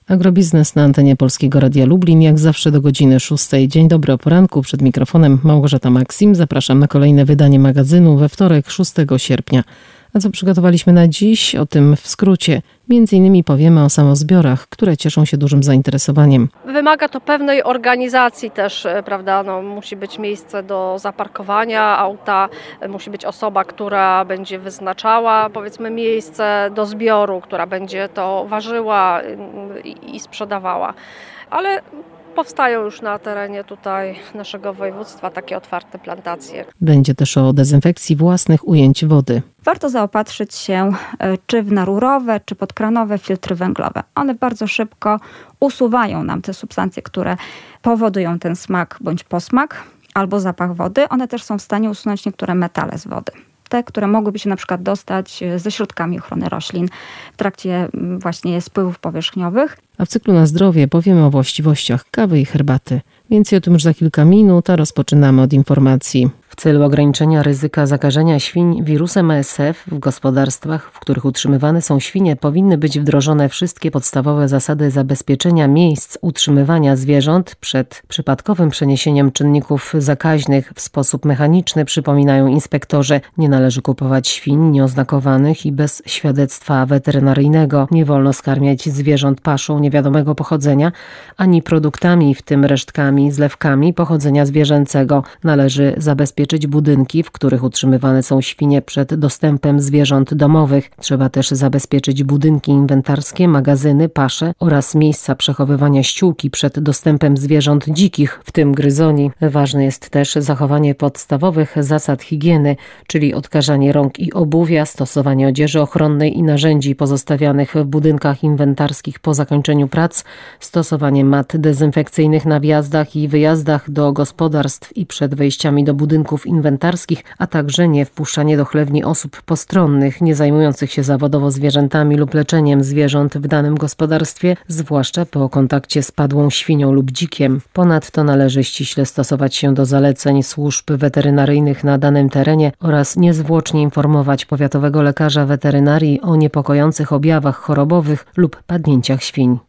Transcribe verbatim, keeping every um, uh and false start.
Agrobiznes na antenie Polskiego Radia Lublin, jak zawsze do godziny szóstej. Dzień dobry, o poranku, przed mikrofonem Małgorzata Maksim. Zapraszam na kolejne wydanie magazynu we wtorek, szóstego sierpnia. A co przygotowaliśmy na dziś? O tym w skrócie. Między innymi powiemy o samozbiorach, które cieszą się dużym zainteresowaniem. Wymaga to pewnej organizacji też, prawda? No, musi być miejsce do zaparkowania auta, musi być osoba, która będzie wyznaczała, powiedzmy, miejsce do zbioru, która będzie to ważyła i, i sprzedawała. Ale powstają już na terenie tutaj naszego województwa takie otwarte plantacje. Będzie też o dezynfekcji własnych ujęć wody. Warto zaopatrzyć się czy w narurowe, czy podkranowe filtry węglowe. One bardzo szybko usuwają nam te substancje, które powodują ten smak bądź posmak albo zapach wody. One też są w stanie usunąć niektóre metale z wody. Te, które mogłyby się na przykład dostać ze środkami ochrony roślin w trakcie właśnie spływów powierzchniowych. A w cyklu Na zdrowie powiemy o właściwościach kawy i herbaty. Więcej o tym już za kilka minut, a rozpoczynamy od informacji. W celu ograniczenia ryzyka zakażenia świń wirusem A S F w gospodarstwach, w których utrzymywane są świnie, powinny być wdrożone wszystkie podstawowe zasady zabezpieczenia miejsc utrzymywania zwierząt przed przypadkowym przeniesieniem czynników zakaźnych w sposób mechaniczny, przypominają inspektorzy. Nie należy kupować świń nieoznakowanych i bez świadectwa weterynaryjnego. Nie wolno skarmiać zwierząt paszą niewiadomego pochodzenia, ani produktami, w tym resztkami, zlewkami pochodzenia zwierzęcego. Należy zabezpieczyć budynki, w których utrzymywane są świnie przed dostępem zwierząt domowych. Trzeba też zabezpieczyć budynki inwentarskie, magazyny, pasze oraz miejsca przechowywania ściółki przed dostępem zwierząt dzikich, w tym gryzoni. Ważne jest też zachowanie podstawowych zasad higieny, czyli odkażanie rąk i obuwia, stosowanie odzieży ochronnej i narzędzi pozostawianych w budynkach inwentarskich po zakończeniu prac, stosowanie mat dezynfekcyjnych na wjazdach i wyjazdach do gospodarstw i przed wejściami do budynków inwentarskich, a także nie wpuszczanie do chlewni osób postronnych, nie zajmujących się zawodowo zwierzętami lub leczeniem zwierząt w danym gospodarstwie, zwłaszcza po kontakcie z padłą świnią lub dzikiem. Ponadto należy ściśle stosować się do zaleceń służb weterynaryjnych na danym terenie oraz niezwłocznie informować powiatowego lekarza weterynarii o niepokojących objawach chorobowych lub padnięciach świń.